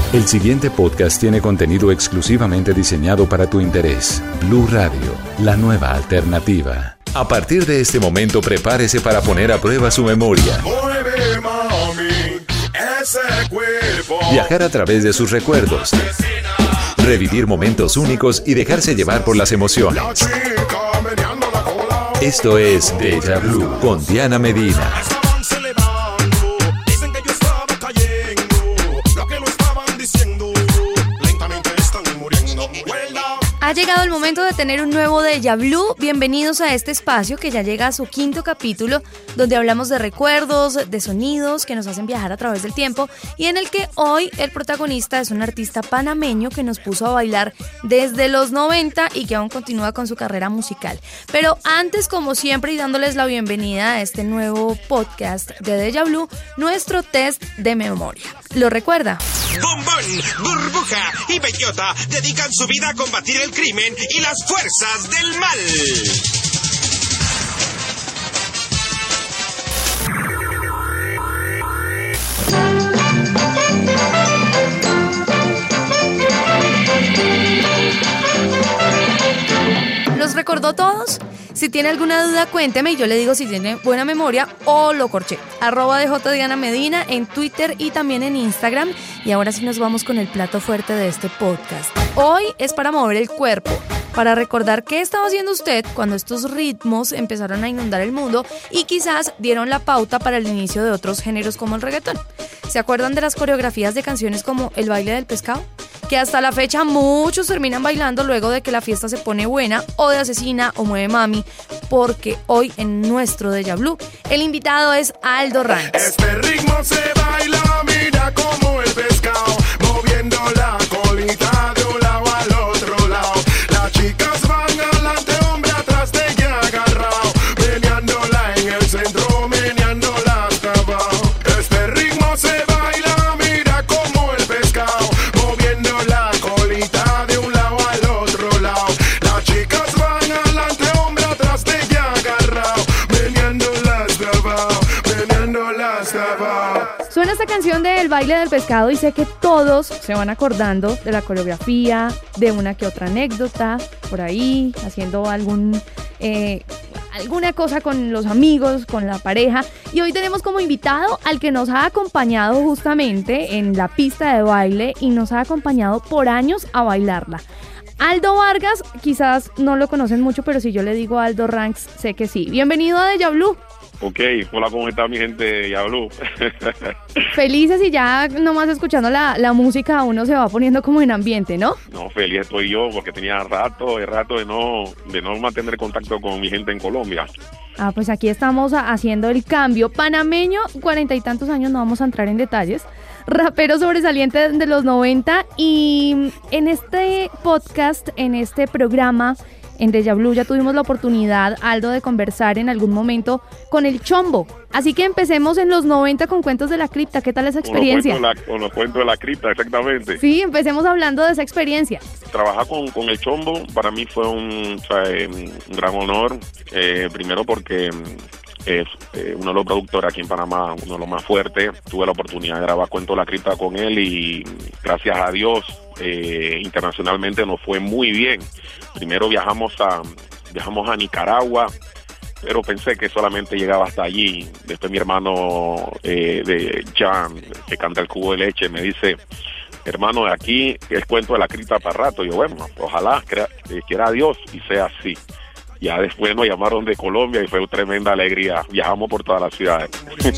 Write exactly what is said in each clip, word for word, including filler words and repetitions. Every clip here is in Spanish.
El siguiente podcast tiene contenido exclusivamente diseñado para tu interés. Blue Radio, la nueva alternativa. A partir de este momento, prepárese para poner a prueba su memoria. Mueve, mami, ese cuerpo. Viajar a través de sus recuerdos. Revivir momentos únicos y dejarse llevar por las emociones. Esto es Deja Blue con Diana Medina. Ha llegado el momento de tener un nuevo Deja Blue. Bienvenidos a este espacio que ya llega a su quinto capítulo, donde hablamos de recuerdos, de sonidos que nos hacen viajar a través del tiempo y en el que hoy el protagonista es un artista panameño que nos puso a bailar desde los noventa y que aún continúa con su carrera musical. Pero antes, como siempre, y dándoles la bienvenida a este nuevo podcast de Deja Blue, nuestro test de memoria. ¿Lo recuerda? Bombón, Burbuja y Bellota dedican su vida a combatir el crimen y las fuerzas del mal. ¿Los recordó todos? Si tiene alguna duda, cuénteme y yo le digo si tiene buena memoria o lo corché. Arroba de J Diana Medina en Twitter y también en Instagram. Y ahora sí nos vamos con el plato fuerte de este podcast. Hoy es para mover el cuerpo, para recordar qué estaba haciendo usted cuando estos ritmos empezaron a inundar el mundo y quizás dieron la pauta para el inicio de otros géneros como el reggaetón. ¿Se acuerdan de las coreografías de canciones como El baile del pescado? Que hasta la fecha muchos terminan bailando luego de que la fiesta se pone buena, o de Asesina o Mueve Mami, porque hoy en nuestro Deja Blue el invitado es Aldo Ranks. Este ritmo se baila, mira como el pescado, moviendo la colita de un lado al otro lado. Las chicas van adelante, hombre atrás de ella agarrado, meneándola en el centro, meneándola hasta abajo. Este ritmo se baila, mira como el pescado, moviendo la colita de un lado al otro lado. Las chicas van adelante, hombre atrás de ella agarrado, meneándola hasta abajo, meneándola hasta abajo. Suena esta canción de El baile del pescado y sé que todos se van acordando de la coreografía, de una que otra anécdota, por ahí, haciendo algún... Eh, alguna cosa con los amigos, con la pareja. Y hoy tenemos como invitado al que nos ha acompañado justamente en la pista de baile y nos ha acompañado por años a bailarla. Aldo Vargas, quizás no lo conocen mucho, pero si yo le digo Aldo Ranks, sé que sí. Bienvenido a Deja Blue. Ok, hola, ¿cómo está mi gente de Deja Blue? Felices y ya nomás escuchando la, la música uno se va poniendo como en ambiente, ¿no? No, feliz estoy yo porque tenía rato, de rato de no, de no mantener contacto con mi gente en Colombia. Ah, pues aquí estamos haciendo el cambio. Panameño, cuarenta y tantos años, no vamos a entrar en detalles. Rapero sobresaliente de los noventa y en este podcast, en este programa, en Deja Blue ya tuvimos la oportunidad, Aldo, de conversar en algún momento con el Chombo. Así que empecemos en los noventa con Cuentos de la Cripta. ¿Qué tal esa experiencia? Con los cuentos de la, con los cuentos de la cripta, exactamente. Sí, empecemos hablando de esa experiencia. Trabajar con, con el Chombo para mí fue un, o sea, eh, un gran honor. Eh, primero porque es eh, uno de los productores aquí en Panamá, uno de los más fuertes. Tuve la oportunidad de grabar Cuentos de la Cripta con él y gracias a Dios eh, internacionalmente nos fue muy bien. Primero viajamos a viajamos a Nicaragua, pero pensé que solamente llegaba hasta allí. Después mi hermano eh, de Jan, que canta El Cubo de Leche, me dice: hermano, de aquí es Cuento de la Cripta para rato. Yo, bueno, ojalá crea, eh, quiera Dios y sea así. Ya después nos llamaron de Colombia y fue tremenda alegría. Viajamos por todas las ciudades.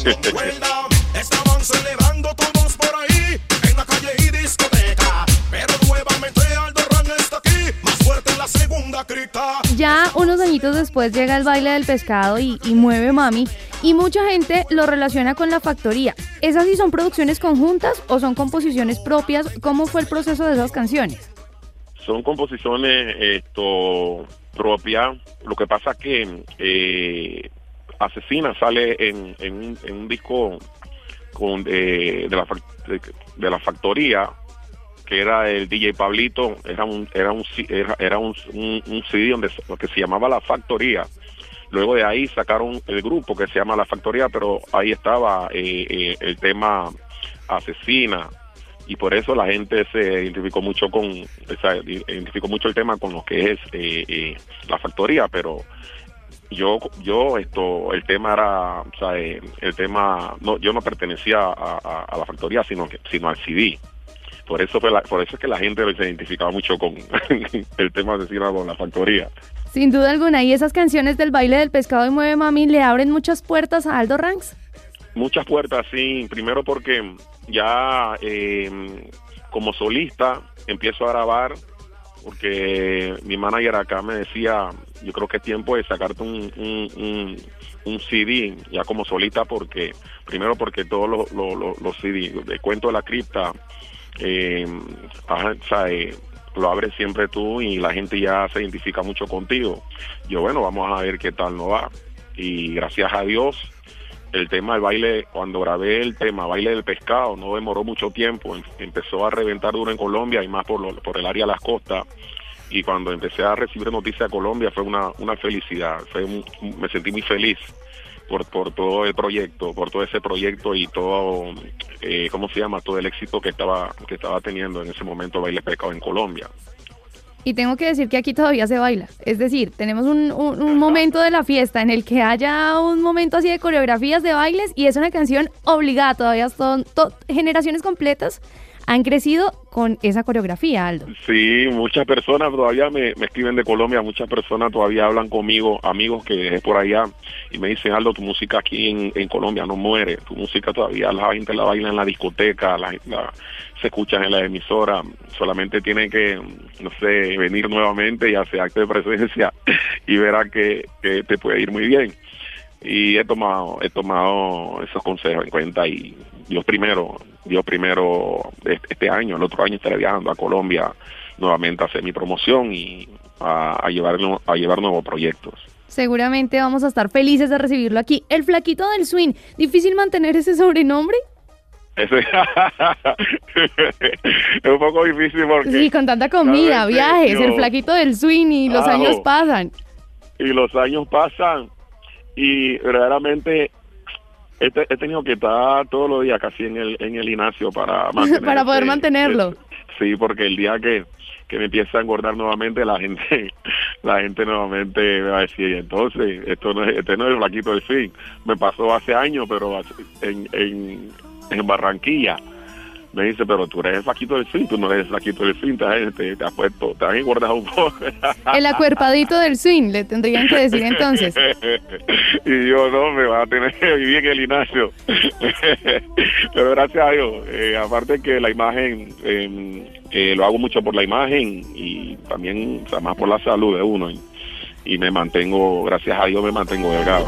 Estaban celebrando todos por ahí, en la calle y discoteca, pero nuevamente Aldo Ranks está aquí, más fuerte en la segunda cripta. Ya unos añitos después llega El baile del pescado y, y Mueve Mami, y mucha gente lo relaciona con La Factoría. ¿Esas sí son producciones conjuntas o son composiciones propias? ¿Cómo fue el proceso de esas canciones? Son composiciones esto propias. Lo que pasa que eh, Asesina sale en, en, un, en un disco con de, de, la, de, de la Factoría, que era el D J Pablito. Era un era un era, era un, un, un C D donde que se llamaba La Factoría. Luego de ahí sacaron el grupo que se llama La Factoría, pero ahí estaba eh, eh, el tema Asesina. y por eso la gente se identificó mucho con, o sea, identificó mucho el tema con lo que es eh, eh, la factoría, pero yo, yo esto, el tema era, o sea, eh, el tema, no, yo no pertenecía a, a, a la factoría, sino que, sino al C D. Por eso fue la, por eso es que la gente se identificaba mucho con el tema asesino con la factoría. Sin duda alguna, y esas canciones del baile del pescado y Mueve Mami le abren muchas puertas a Aldo Ranks. Muchas puertas, sí. Primero porque ya eh, como solista empiezo a grabar, porque mi manager acá me decía, yo creo que es tiempo de sacarte un, un, un, un C D ya como solista, porque primero porque todos los, los, los C D de Cuento de la Cripta, eh, ajá, o sea, eh, lo abres siempre tú y la gente ya se identifica mucho contigo. Yo, bueno, vamos a ver qué tal nos va. Y gracias a Dios, el tema del baile, cuando grabé el tema Baile del Pescado, no demoró mucho tiempo, empezó a reventar duro en Colombia y más por, lo, por el área de las costas, y cuando empecé a recibir noticias de Colombia fue una, una felicidad, fue un, me sentí muy feliz por, por todo el proyecto, por todo ese proyecto y todo, eh, ¿cómo se llama? Todo el éxito que estaba, que estaba teniendo en ese momento Baile del Pescado en Colombia. Y tengo que decir que aquí todavía se baila. Es decir, tenemos un, un, un momento de la fiesta en el que haya un momento así de coreografías de bailes y es una canción obligada. Todavía son to- generaciones completas han crecido con esa coreografía, Aldo. Sí, muchas personas todavía me, me escriben de Colombia, muchas personas todavía hablan conmigo, amigos que dejé por allá, y me dicen, Aldo, tu música aquí en, en Colombia no muere, tu música todavía la gente la baila en la discoteca, la, la, se escucha en la emisora, solamente tiene que, no sé, venir nuevamente y hacer acto de presencia y verá que, que te puede ir muy bien. Y he tomado he tomado esos consejos en cuenta y Dios primero, Dios primero este año, el otro año estaré viajando a Colombia nuevamente a hacer mi promoción y a, a, llevar, a llevar nuevos proyectos. Seguramente vamos a estar felices de recibirlo aquí. El Flaquito del Swing, ¿difícil mantener ese sobrenombre? Eso es un poco difícil porque... Sí, con tanta comida, viajes, yo, el Flaquito del Swing y los ajo, años pasan. Y los años pasan. Y verdaderamente he, he tenido que estar todos los días casi en el en el gimnasio para mantener para poder mantenerlo. Sí, porque el día que, que me empieza a engordar nuevamente, la gente la gente nuevamente me va a decir, entonces, esto no es, este no es el Flaquito del Swing. Me pasó hace años, pero en, en, en Barranquilla. Me dice, pero tú eres el Flaquito del Swing, tú no eres el Flaquito del Swing, te, te, te has puesto, te has engordado un poco. El acuerpadito del swing, le tendrían que decir entonces. Y yo, no, me va a tener que vivir en el gimnasio. Pero gracias a Dios, eh, aparte que la imagen, eh, eh, lo hago mucho por la imagen y también, o sea, más por la salud de uno. Y, y me mantengo, gracias a Dios, me mantengo delgado.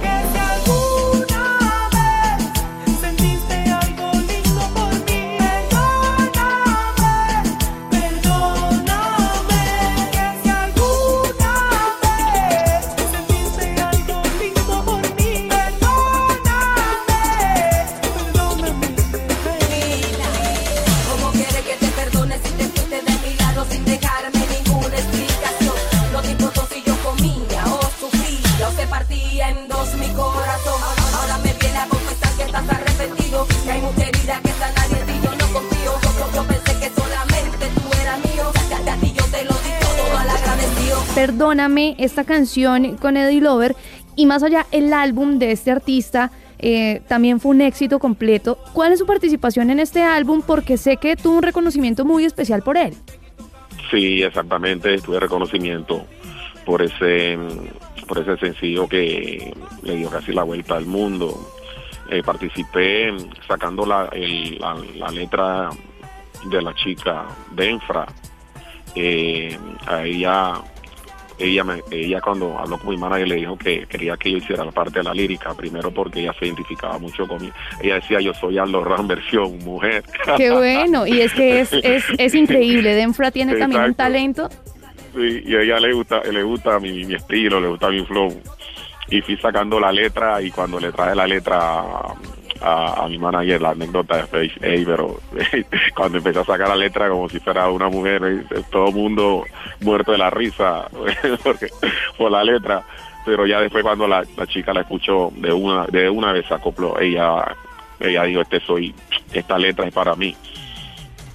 Perdóname, esta canción con Eddie Lover y más allá el álbum de este artista eh, también fue un éxito completo. ¿Cuál es su participación en este álbum? Porque sé que tuvo un reconocimiento muy especial por él. Sí, exactamente, tuve reconocimiento por ese por ese sencillo que le dio casi la vuelta al mundo. Eh, participé sacando la, el, la, la letra de la chica Denfra. Eh, a ella Ella, me, ella cuando habló con mi manager le dijo que quería que yo hiciera la parte de la lírica, primero porque ella se identificaba mucho conmigo. Ella decía, yo soy Aldo Ranks versión mujer. Qué bueno, y es que es es, es increíble, Denfra tiene Exacto. también un talento. Sí, y a ella le gusta, le gusta mi, mi estilo, le gusta mi flow. Y fui sacando la letra y cuando le traje la letra a, a, a mi manager, la anécdota de Face, hey, pero cuando empecé a sacar la letra como si fuera una mujer, todo el mundo muerto de la risa porque, por la letra, pero ya después cuando la, la chica la escuchó de una de una vez se acopló, ella ella dijo, este soy, esta letra es para mí.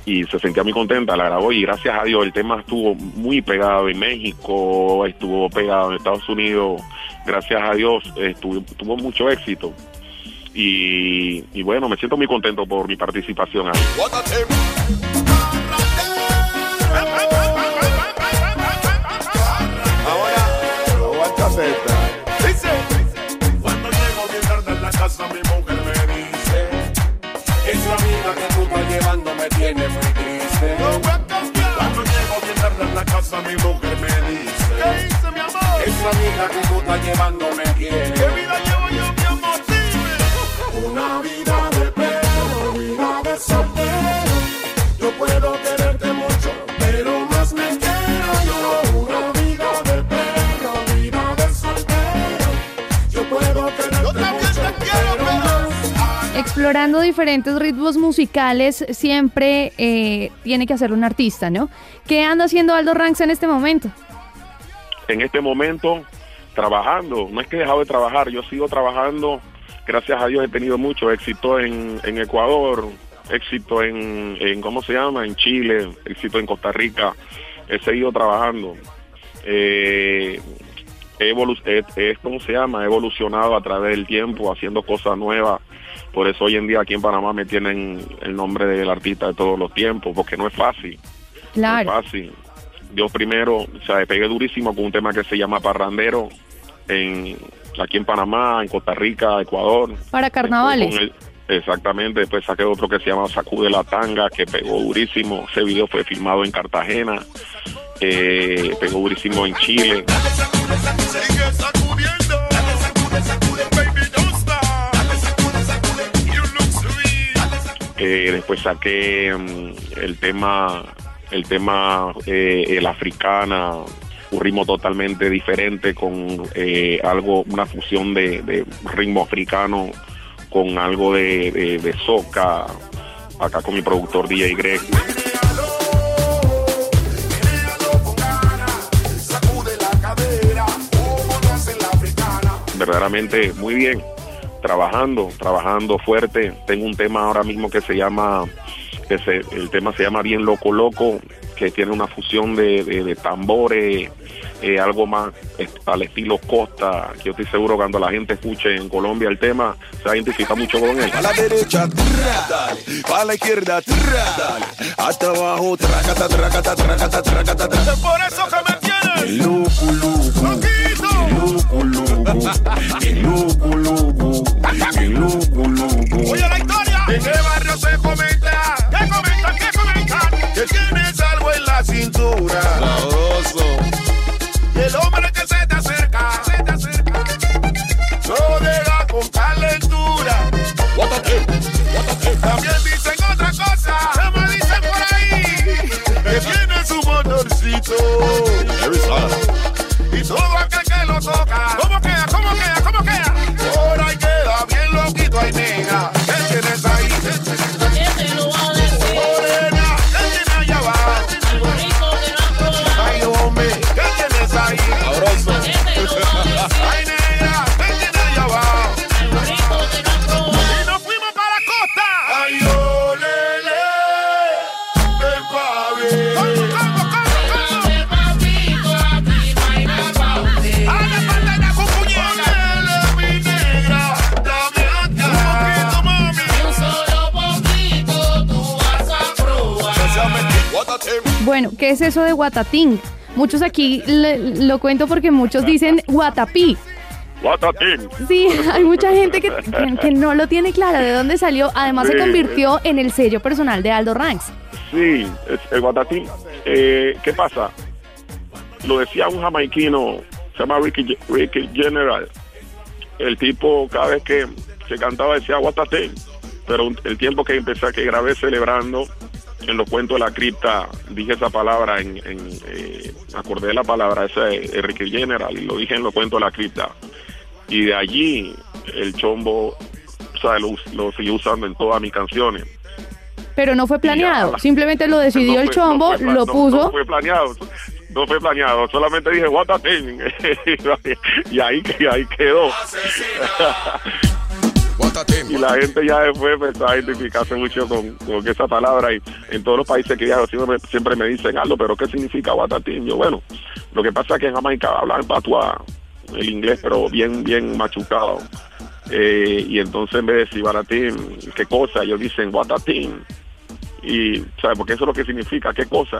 y se sentía muy contenta, la grabó y gracias a Dios el tema estuvo muy pegado en México, estuvo pegado en Estados Unidos, gracias a Dios estuvo, tuvo mucho éxito y, y bueno, me siento muy contento por mi participación ahí. Ahora, aguántate esta. Dice, cuando llego bien tarde en la casa mi mujer me dice, esa amiga que tú estás llevando me tiene muy triste. Cuando llego bien tarde en la casa mi mujer me dice, ¿qué dice mi amor? Esa amiga que tú estás llevando me quiere. ¿Qué vida llevo yo, mi amor? Dime. Una vida de perro, vida de soltero. Yo puedo quererte mucho, pero más me quiero yo. Una vida de perro, vida de soltero. Yo puedo quererte yo mucho, te quiero, pero más. Explorando diferentes ritmos musicales siempre eh, tiene que hacer un artista, ¿no? ¿Qué anda haciendo Aldo Ranks en este momento? En este momento, trabajando. No es que he dejado de trabajar, yo sigo trabajando. Gracias a Dios he tenido mucho éxito en, en Ecuador, éxito en, en, ¿cómo se llama? En Chile, éxito en Costa Rica. He seguido trabajando. Eh, he, evolu- he, he, ¿cómo se llama? He evolucionado a través del tiempo, haciendo cosas nuevas. Por eso hoy en día aquí en Panamá me tienen el nombre del artista de todos los tiempos, porque no es fácil. Claro. No es fácil. Yo primero, o sea, pegué durísimo con un tema que se llama Parrandero, en, aquí en Panamá, en Costa Rica, Ecuador. Para carnavales. El, exactamente, después saqué otro que se llama Sacude la Tanga, que pegó durísimo. Ese video fue filmado en Cartagena, eh, pegó durísimo en Chile. Sigue sacudiendo, sacude, sacude, baby, don't stop. Sacude, sacude, you look sweet. Eh, después saqué um, el tema, el tema eh, el Africana, un ritmo totalmente diferente con eh, algo, una fusión de, de ritmo africano con algo de, de, de soca, acá con mi productor D J Greg. Verdaderamente muy bien, trabajando, trabajando fuerte. Tengo un tema ahora mismo que se llama, que se, el tema se llama Bien Loco Loco, que tiene una fusión de, de, de tambores, eh, algo más eh, al estilo Costa, que yo estoy seguro que cuando la gente escuche en Colombia el tema, se va a identificar mucho con él. A la derecha, tra, dale, a la izquierda, tra, dale, hasta abajo, tracata, tracata, tracata, tracata, tracata. Es por eso que me tienes loco, loco, loco, loco, loco, loco, loco, loco. Oye la historia, en el barrio se comenta, ¿qué comentan, qué comentan? Que tienes algo en la cintura, sabroso. Y el hombre que se te acerca, se te acerca, lo deja con calentura. Guátate, guátate. También dicen otra cosa, se me dicen por ahí, que tiene su motorcito. Y todo aquel que lo toca, ¿cómo queda, cómo queda, cómo queda? Por ahí queda bien loquito, ay nena, ¿qué tienes ahí? ¿Qué te lo va a decir? Morena, ¿qué tienes allá abajo? Algo rico que no has probado. Ay, hombre, ¿qué tienes ahí? Sabroso. ¿Qué te lo va a decir? Ay, negra, ¿qué tienes allá abajo? Algo rico que no has probado. Y nos fuimos para la costa. Ay, olele, ven pa' ver. ¿Cómo, cómo, cómo, cómo? Ese papito aquí no hay nada pa' usted. A la pantalla con puñeta. Olele, mi negra, dame acá. Un poquito, mami. Un solo poquito tú vas a probar. Bueno, ¿qué es eso de Guatatín? Muchos aquí le- lo cuento porque muchos dicen Guatapí. Guatatín. Sí, hay mucha gente que, que, que no lo tiene claro de dónde salió. Además, se Sí. convirtió en el sello personal de Aldo Ranks. Sí, es el Guatatín. Eh, ¿Qué pasa? Lo decía un jamaiquino, se llama Ricky, Ricky General. El tipo cada vez que se cantaba decía Guatatín. Pero el tiempo que empecé, que grabé celebrando, en los cuentos de la cripta, dije esa palabra, en, en eh, acordé la palabra esa de Ricky General y lo dije en los cuentos de la cripta. Y de allí el chombo, o sea, lo, lo seguí usando en todas mis canciones. Pero no fue planeado, Ya. simplemente lo decidió No el fue- chombo, no fue pla- lo no- puso. No fue planeado, no fue planeado, solamente dije Guatatín y ahí, y ahí quedó. Y la gente ya después empezó a identificarse mucho con, con esa palabra. Y en todos los países que viajo siempre, siempre me dicen, Aldo, ¿pero qué significa Guatatín? Yo, bueno, lo que pasa es que en Jamaica hablan patuá, el inglés, pero bien, bien machucado. Eh, y entonces en vez de decir Guatatín, ¿qué cosa? Ellos dicen Guatatín. Y, ¿sabes? Porque eso es lo que significa, ¿qué cosa?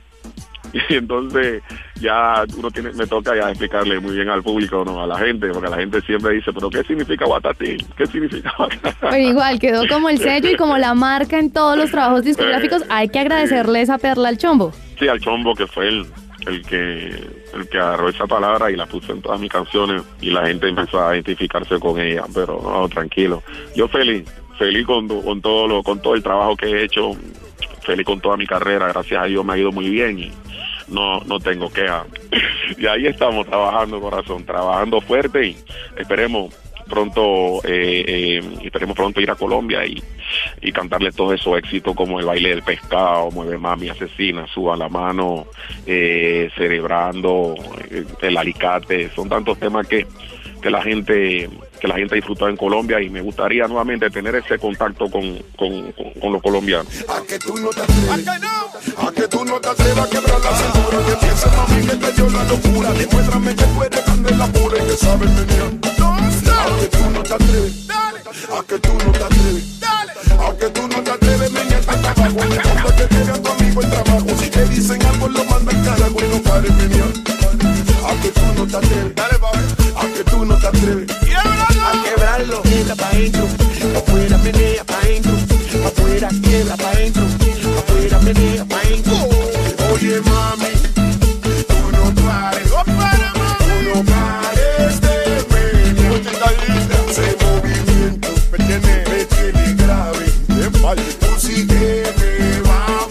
Y entonces ya uno tiene, me toca ya explicarle muy bien al público, no a la gente, porque la gente siempre dice, pero ¿qué significa Guatatín? ¿Qué significa Guatatín? Pero igual quedó como el sello y como la marca en todos los trabajos discográficos. Eh, Hay que agradecerle esa perla al Chombo. Sí, al Chombo, que fue el, el que el que agarró esa palabra y la puso en todas mis canciones y la gente empezó a identificarse con ella, pero no, tranquilo. Yo feliz, feliz con, con todo lo, con todo el trabajo que he hecho, feliz con toda mi carrera, gracias a Dios me ha ido muy bien y no no tengo queja. Y ahí estamos trabajando, corazón, trabajando fuerte y esperemos pronto eh, eh, esperemos pronto ir a Colombia y, y cantarle todos esos éxitos como el baile del pescado, Mueve Mami, Asesina, Suba la Mano, eh, Cerebrando, eh, el Alicate. Son tantos temas que que la gente que la gente disfrutó en Colombia y me gustaría nuevamente tener ese contacto con, con, con, con los colombianos. A que tú no te atreves, a que tú no te atrevas a quebrar la cintura, que pienses mami que te dio la locura, demuéstrame que tú eres candela pura y que sabes menear. A que tú no te atreves, a que tú no te atreves, a que tú no te atreves, menear hasta abajo, no importa que te vea tu amigo el trabajo, si te dicen algo lo mandan carajo y no pares menear. A que tú no te atreves, dale papi, a que tú no te atreves, a quebrarlo, quiebra pa' dentro, afuera menea pa' dentro, afuera quiebra pa' dentro, afuera menea pa' dentro. Oye mami, tú no pares, tú no pares de menear, ese movimiento me tiene, me tiene grave, tú sí que me va a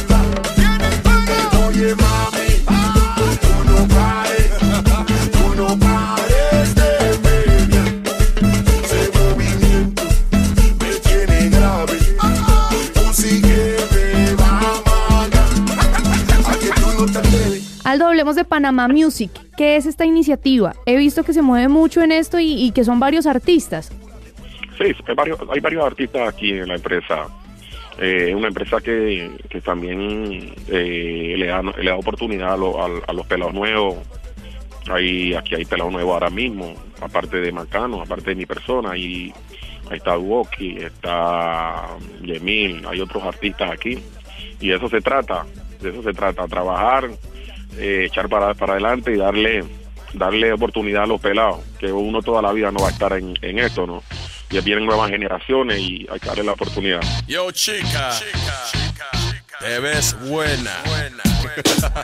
matar. Oye mami, tú no pares, tú no pares de menear, ese movimiento me tiene grave, tú sí que me va a matar. A que tú no te atreves. Aldo, hablemos de Panamá Music. ¿Qué es esta iniciativa? He visto que se mueve mucho en esto y, y que son varios artistas. Sí, hay varios, hay varios artistas aquí en la empresa. Es eh, una empresa que, que también eh, le, da, le da oportunidad a, lo, a, a los pelados nuevos. Hay, aquí hay pelados nuevos ahora mismo, aparte de Macano, aparte de mi persona. Y ahí está Duoki, está Yemil, hay otros artistas aquí. Y de eso se trata, de eso se trata, trabajar, eh, echar para, para adelante y darle darle oportunidad a los pelados, que uno toda la vida no va a estar en, en esto, ¿no? Y vienen nuevas generaciones y hay que darle la oportunidad. Yo, chica, chica, chica, te ves buena. buena, buena.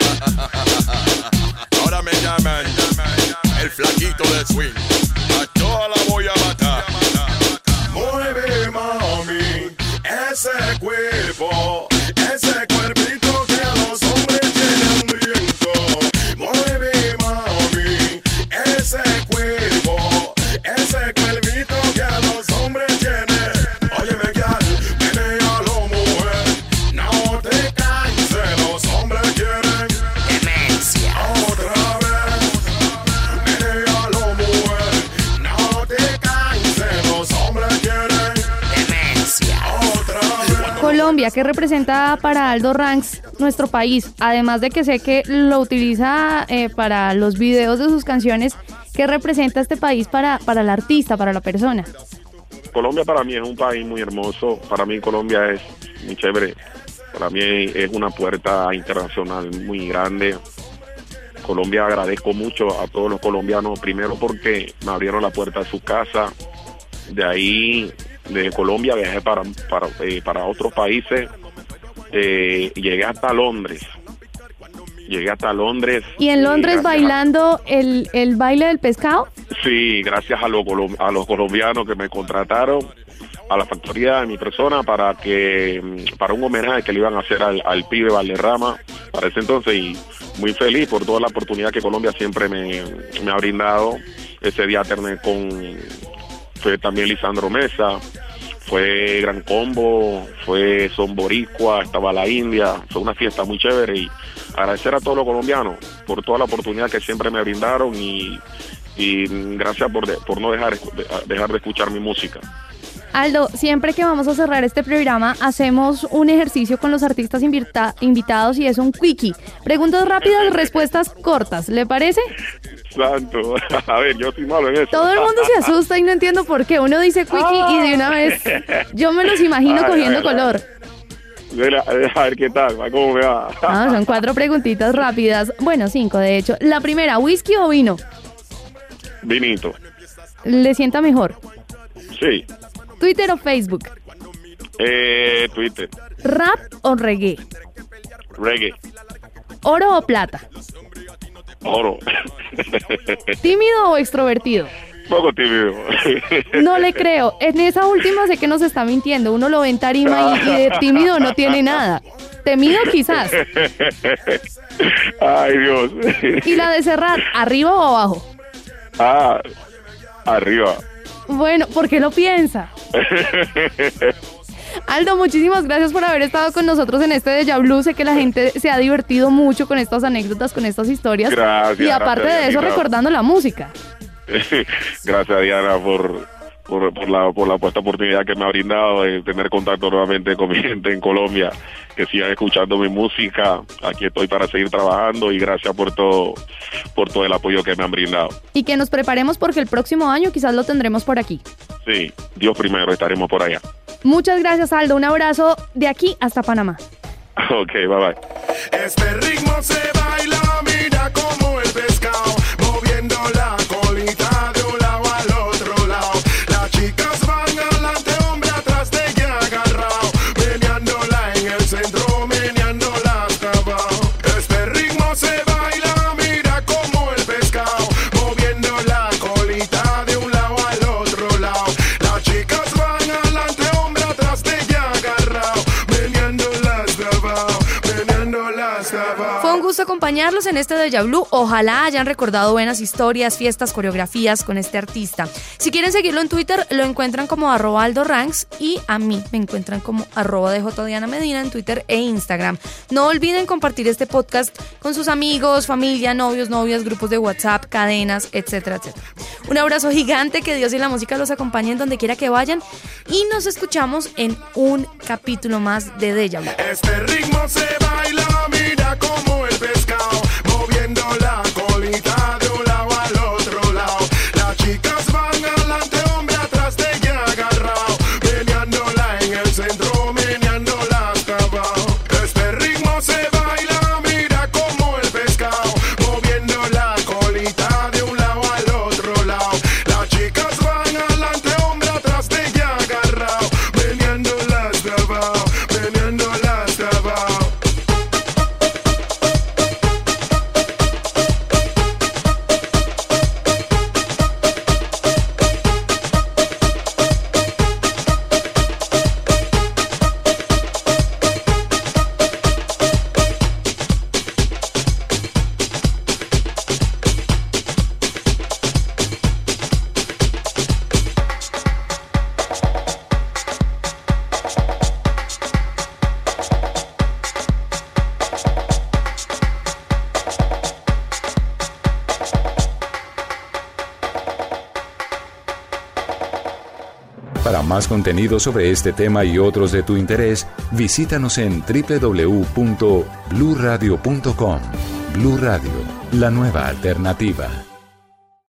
Ahora me llaman el flaquito de swing. A toda la voy a matar. Mueve mami, ese cuerpo, ese cuerpito que a los hombres tiene hambriento. Mueve mami, ese cuerpo, ese cuerpito que a los hombres tiene. Óyeme gal, menéalo mujer, no te canses, los hombres quieren demencia. Otra vez, menéalo mujer, no te canses, los hombres quieren demencia. Otra vez. Colombia, ¿qué representa para Aldo Ranks nuestro país? Además de que sé que lo utiliza eh, para los videos de sus canciones, ¿qué representa este país para, para el artista, para la persona? Colombia para mí es un país muy hermoso, para mí Colombia es muy chévere, para mí es una puerta internacional muy grande. Colombia, agradezco mucho a todos los colombianos, primero porque me abrieron la puerta de su casa, de ahí, de Colombia viajé para, para, eh, para otros países, eh, llegué hasta Londres, llegué hasta Londres. ¿Y en Londres eh, bailando el, el baile del pescado? Sí, gracias a los, a los colombianos que me contrataron, a la factoría de mi persona para que para un homenaje que le iban a hacer al, al pibe Valderrama para ese entonces, y muy feliz por toda la oportunidad que Colombia siempre me, me ha brindado. Ese día terminé con fue también Lisandro Mesa, fue Gran Combo, fue Son Boricua, estaba la India, fue una fiesta muy chévere y agradecer a todos los colombianos por toda la oportunidad que siempre me brindaron y, y gracias por, de, por no dejar, de, dejar de escuchar mi música. Aldo, siempre que vamos a cerrar este programa hacemos un ejercicio con los artistas invita- invitados y es un quickie. Preguntas rápidas, respuestas cortas, ¿le parece? Santo, a ver, yo soy malo en eso. Todo el mundo se asusta y no entiendo por qué. Uno dice quickie y de una vez yo me los imagino Ay, cogiendo ay, color. Mira, a ver qué tal, cómo me va. Ah, son cuatro preguntitas rápidas. Bueno, cinco de hecho. La primera, ¿whisky o vino? Vinito. ¿Le sienta mejor? Sí. ¿Twitter o Facebook? Eh, Twitter. ¿Rap o reggae? Reggae. ¿Oro o plata? Oro. ¿Tímido o extrovertido? Poco tímido. No le creo. En esa última sé que nos está mintiendo. Uno lo ve en tarima y, y de tímido no tiene nada. Temido quizás. Ay, Dios. ¿Y la de cerrar, arriba o abajo? Ah, arriba. Bueno, ¿por qué lo piensa? Aldo, muchísimas gracias por haber estado con nosotros en este Deja Blue. Sé que la gente se ha divertido mucho con estas anécdotas, con estas historias. Gracias. Y aparte gracias, de eso, Diana. recordando la música. Gracias, Diana, por, por, por, la, por la esta oportunidad que me ha brindado de tener contacto nuevamente con mi gente en Colombia, que sigan escuchando mi música. Aquí estoy para seguir trabajando y gracias por todo, por todo el apoyo que me han brindado. Y que nos preparemos porque el próximo año quizás lo tendremos por aquí. Sí, Dios primero, estaremos por allá. Muchas gracias, Aldo. Un abrazo de aquí hasta Panamá. Ok, bye bye. Este ritmo se baila, mira como el pescado, moviendo la colita de un lado al otro lado. Las chicas van adelante, hombre atrás de ella agarrado, meneándola en el centro, meneándola hasta abajo. Este ritmo se baila, mira como el pescado, moviendo la colita de un lado al otro lado. Las chicas van adelante, hombre atrás de ella agarrado, meneándola hasta abajo, meneándola hasta abajo. Fue un gusto acompañarlos en este Deja Blue. Ojalá hayan recordado buenas historias, fiestas, coreografías con este artista. Si quieren seguirlo en Twitter, lo encuentran como arroba Aldo Ranks y a mí me encuentran como arroba de J Diana Medina en Twitter e Instagram. No olviden compartir este podcast con sus amigos, familia, novios, novias, grupos de WhatsApp, cadenas, etcétera, etcétera. Un abrazo gigante, que Dios y la música los acompañen donde quiera que vayan y nos escuchamos en un capítulo más de Deja Blue. Este ritmo se baila, mira como el pescado, moviendo la colita de un lado al otro lado. Las chicas van adelante, hombre atrás de ella agarrado, meneándola en el centro, meneándola hasta abajo. Este ritmo se baila, mira como el pescado, moviendo la colita de un lado al otro lado. Las chicas van adelante, hombre atrás de ella agarrado, meneándola hasta abajo, meneándola hasta abajo. Para más contenido sobre este tema y otros de tu interés, visítanos en doble u doble u doble u punto blue radio punto com. Blue Radio, la nueva alternativa.